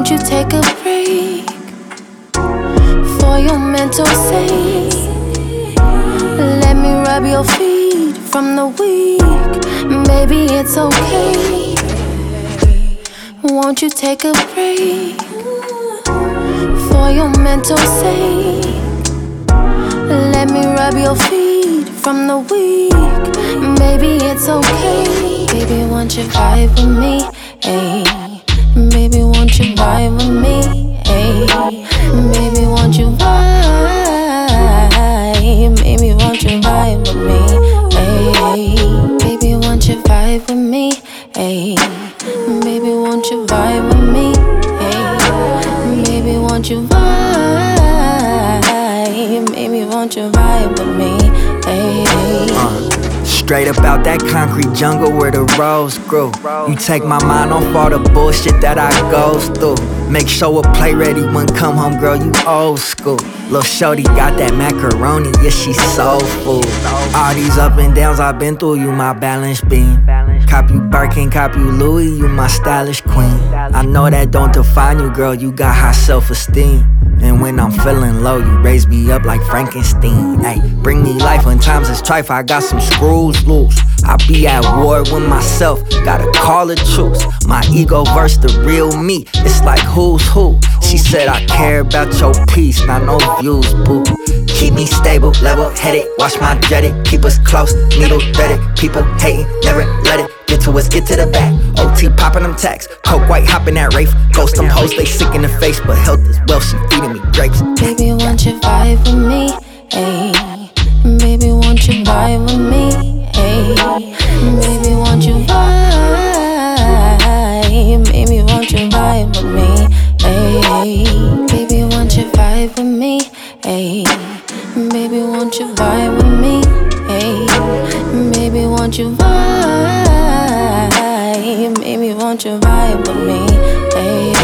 Won't you take a break for your mental sake? Let me rub your feet from the weak. Baby, it's okay. Won't you take a break for your mental sake? Let me rub your feet from the weak. Baby, it's okay. Baby, won't you vibe with me? Ayy. Baby, won't you vibe with me? Ayy. Baby, won't you vibe? Baby, won't you vibe with me? Ayy. Baby, won't you vibe with me? Ayy. Baby, won't you vibe with me? Ayy. Baby, won't you vibe? Baby, won't you vibe with me? Ayy. Straight up out that concrete jungle where the rose grew. You take my mind off all the bullshit that I goes through. Make sure a play ready when come home, girl, you old school. Lil' shorty got that macaroni, yeah, she soul food. All these up and downs I've been through, you my balance beam. Cop you Birkin, cop you Louis, you my stylish queen. I know that don't define you, girl, you got high self-esteem. And when I'm feeling low, you raise me up like Frankenstein. Ay, bring me life when times is trife, I got some screws loose. I be at war with myself, gotta call it truce. My ego versus the real me, it's like who's who. She said I care about your peace, not no views, boo. Keep me stable, level-headed, watch my dreaded. Keep us close, needle-threaded. People hating, never let it get to us, get to the back. OT popping them tax, coke white hopping that Wraith. Ghost them hoes, they sick in the face, but health is wealth, she feeding me grapes. Baby, won't you vibe with me? Ayy. Baby, won't you vibe with me? Ayy. Baby, won't you vibe? Baby, won't you vibe with me? Ayy. Baby, won't you vibe with me? Ayy. Baby, won't you vibe with me? Ayy. Baby, won't you vibe? Baby, won't you vibe with me? Ayy.